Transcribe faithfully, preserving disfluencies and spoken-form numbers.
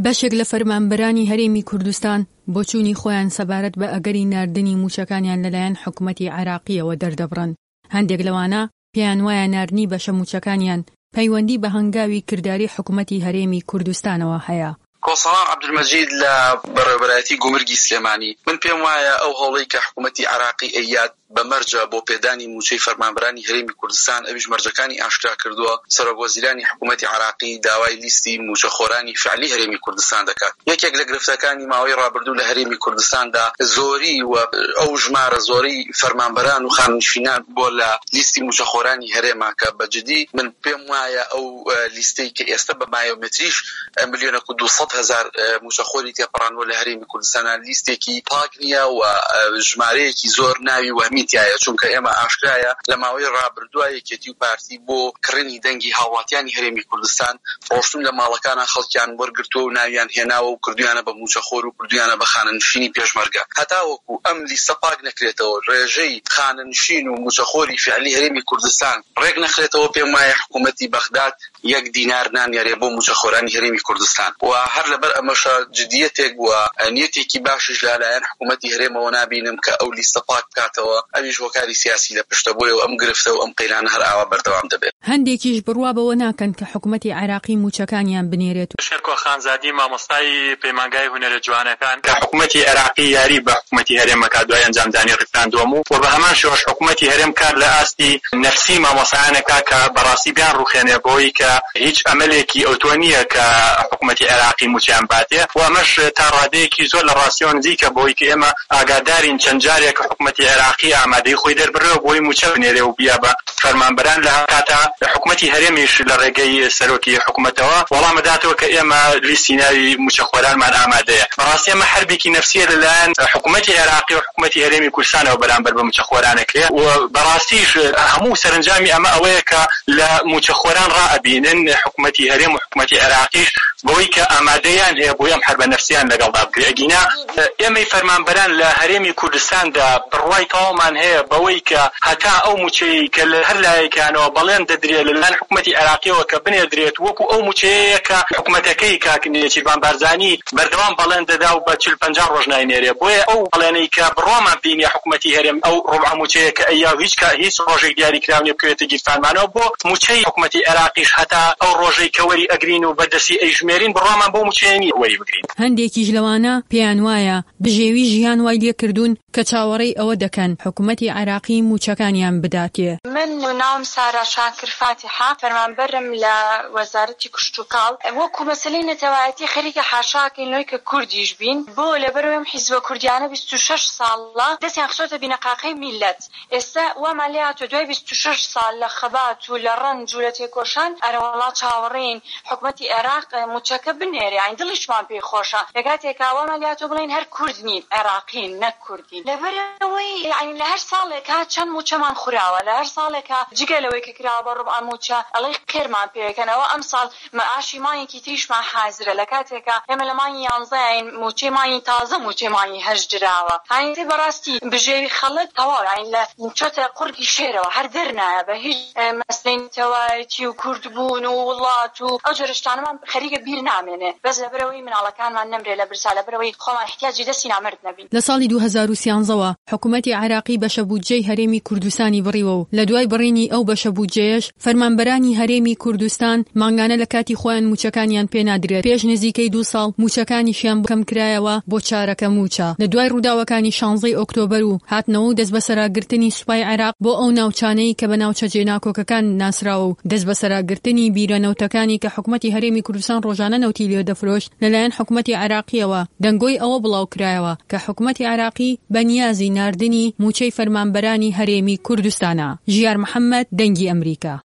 بەشێک لە فەرمانبەرانی هەرێمی کوردستان بۆ چوونی خۆیان سەبارەت بە ئەگەری ناردنی موچەکانیان لەلایەن حکوومەتی عێراقیەوە دەردەبڕن. هەندێک لەوانە پێیان وایە ناردنی بەشە موچەکانیان پەیوەندی بە هەنگاوی کرداری حکوومەتی هەرێمی کوردستانەوە هەیە. کۆسەڵام عەبدولمەجید لە بەڕێوەبەرایەتی گومرگی سلێمانی من پێم وایە ئەو هەوڵەی کە حکوومەتی عێراقی ئەیاد بە مەرجە بۆ پێدانی موچەی فەرمانبەرانی هەرێمی کوردستان ئەویش مەرجەکانی ئاشکرا کردووە. سەرۆکوەزیرانی حکوومەتی عێراقی داوای لیستی موچەخۆرانی فعلی هەرێمی کوردستان دەکات. یەکێک لە گرفتەکانی ماوەی ڕابردوو لە هەرێمی کوردستاندا زۆری و ئەو ژمارە زۆری فەرمانبەران و خانشینان بۆ لە لیستی موچەخۆرانی هەرێما کە بەجددی من پێم وایە ئەو لیستەی کە ئێستا بە بایۆمتریش ملیۆنە و دووسەد هەزار موچەخۆری تێپەڕانوە لە هەرێمی کوردستان لیستێکی پاک نییە و ژمارەیەکی زۆر ناوی وهمیتایە، چونکە ئێمە ئاشکرایە لە ماوەی ڕابردووە یەکێتی و پارتی بۆ کڕینی دەنگی هاوڵاتیانی هەرێمی کوردستان ڕۆشتون لە ماڵەکانە خەڵکیان وەرگرتووە و ناویان هێناوە و کردویانە بە موچەخۆر و کردویانە بە خانەنشینی پێشمەرگە. هەتا وەکو ئەم لیستە پاک نەکرێتەوە ڕێژەی خانەنشین و موچەخۆری فعلی هەرێمی کوردستان ڕێک نەخرێتەوە پێم وایە حکوومەتی بەغداد یەک دینار نانیارێ بۆ موچەخۆرانی هەرێمی کوردستان و هەر لەبەر ئەمەشە جدیەتێک وە نیەتێکی باشش لەلایەن حکوومەتی هەرێمەوە نابینم کە ئەو لیستە پاک بکاتەوە. ئەویش هۆکاری سیاسی لە پشتە بۆیە و ئەم گرفتە و ئەم قەیرانە هەر ئاوا بەردەوام دەبێت. هەندێکیش بڕوا بەوە ناکەن کە حکوومەتی عێراقی موچەکانیان بنێرێت. شێرکۆ خانزادی مامۆستای پەیمانگای هونەرە جوانەکان کە حکوومەتی عێراقی یاری بە حکوومەتی هەرێمەکە دوای ئەنجامدانی ڕفراندۆم و بە هەمان شێوەش حکوومەتی هەرێم کار لە ئاستی نەفسی مامۆستایانەکە کە بەڕاستی بیان ڕوخێنێ بۆی کە هیچ ئەمەلێکی ئەوتۆ نییە کە حکوومەتی عێراقی موچیان باتێ و ئەمەش تا ڕادەیەکی زۆر لە ڕاستیەوە نزیکە بۆی کە ئێمە ئاگادارین چەند جارێک حکوومەتی عێراقی ئامادەی خۆی دەربڕێەوە بۆی موچە بنێرێ و بیا بە فەرمانبەران لە کاتا حکوومەتی هەرێمیش لە ڕێگەی سەرۆکی حکوومەتەوە وەڵام داتەوە کە ئێمە لیستی ناوی موچەخۆرانمان ئامادەیە. بەڕاستی ئەمە حربێکی نەفسیە لەلایەن حکوومەتی عێراقی و حکوومەتی هەرێمی کوردستانەوە بەرامبەر بە موچەخۆرانەکرێ و بەڕاستیش هەموو سەرنجامی ئەمە ئەوەیە کە لە موچەخۆران ڕائەبینن حکوومەتی هەرێم و حکوومەتی عێراقیش بۆی کە ئامادەیان هەیە بۆی ئەم حربە نەفسیان لەگەڵدا بکرێ. ئەگینا ئێمەی فەرمانبەران لە هەرێمی کوردستاندا بڕوای تەواومان هەیە بەوەی کە هەتا ئەو موچەی کە لە هەر لایەکانەوە بەڵێن دەدرێت لەلایەن حکوومەتی عێراقیەوە کە بنێدرێت وەکو ئەو موچەیە کە حکوومەتەکەی کاکنی چیربان بارزانی بەردەوام بەڵێن دەدا و بە چل پەنجا ڕۆژ ناینێرێ. بۆیە ئەو بەڵێنەی کە بڕوامان بینی حکوومەتی هەرێم ئەو ڕوبع موچەیە کە ئەیا هیچ هیچ ڕۆژێک دیاری کراونی بکوێتە گیرفانمانەوە بۆ موچەی حکوومەتی عێراقیش هەتا ئەو ڕۆژەی کە وەری ئەگرین و بەدەستی ئەیژمێرین بڕوامان بۆ موچەیەنی وەری بگرین. هەندێکیش لەوانە پێیان وایە بژێوی ژیان وای لێ کردوون کە چاوەڕێی ئەوە دەکەن حکوومەتی عێراقی موچەکانیان بداتێ. من ناوم سارا شاکر فاتحە، فەرمانبەرم لە وەزارەتی کشت و کاڵ. وەکو مەسەلەی نەتەوایەتی خەریکە حاشاکەین لەوەی کە کوردیش بین بۆ لەبەرەوەی ئەم حیزبە کوردیانە بیست و شەش ساڵە دەستیان خستۆتە بینەقاقەی میلەت. ئێستا وامان لێ هاتووە دوای بیست و شەش ساڵ لە خەبات و لە ڕەنج و لە تێکۆشان ئەرە وەڵا چاوەڕێین حکوومەتی عێراق موچەکە بنێرێ. ئاین دڵیشمان پێی خۆشە لەکاتێکا وامان لێ هاتووە بڵێن هەر کورد نین عێراقین نەک کوردین. لەبەرەوەی یعنی لە هەر ساڵێکا چەند موچەمان خوراوە، لە هەر ساڵێکا جگە لەوەی کە کراوە بە ڕوبع موچە ئەڵێ قێرمان پێوەکەنەوە. ئەم ساڵ مەعاشی مایەکی تریشمان حازرە لە کاتێکا ئێمە لە مانگی یانزەیین موچەی مانگی تازە موچەی مانگی هەشت دراوە. هاین تێ بەڕاستی بژێوی خەڵک تەواو یعنی لە چۆتە قورگی شێرەوە هەر دەرنایە بە هیچ مەسلەی نەتەوایەتی و کوردبوون و وڵات و ئەو جۆرە شتانەمان خەریکە بیر نامێنێ. بەس لەبەرەوەی مناڵەکانمان نەمرێ لە برسا لەبەرەوەی خۆمان احتیاجی دەستی نامرد نەبین. لە ساڵی دوو هەزار و سیانزەوە حکوومەتی عێراقی بەشە بودجەی هەرێمی کوردستانی بڕیوە و لە دوای بڕینی ئەو بەشە بودجەیەش فەرمانبەرانی هەرێمی کوردستان مانگانە لە کاتی خۆیان موچەکانیان پێ نادرێت. پێش نزیکەی دوو ساڵ موچەکانیشیان بکەم کرایەوە بۆ چارەکە موچە. لە دوای ڕووداوەکانی شانزەی ئۆکتۆبەر و هاتنەوە دەست بەسەراگرتنی سوپای عێراق بۆ ئەو ناوچانەی کە بە ناوچە جێناکۆکەکان ناسراوە و دەست بەسەراگرتنی بیرەنەوتەکانی کە حکوومەتی هەرێمی کوردستان ڕۆژانە نەوتی لێ دەفرۆشت لەلایەن حکوومەتی عێراقیەوە دەنگۆی ئەوە بڵاو کرایەوە کە حکوومەتی عێراقی بەنیازی ناردنی موچەی فەرمانبەرانی هەرێمی کوردستانە. ژیار محەممەد، دەنگی ئەمریکا.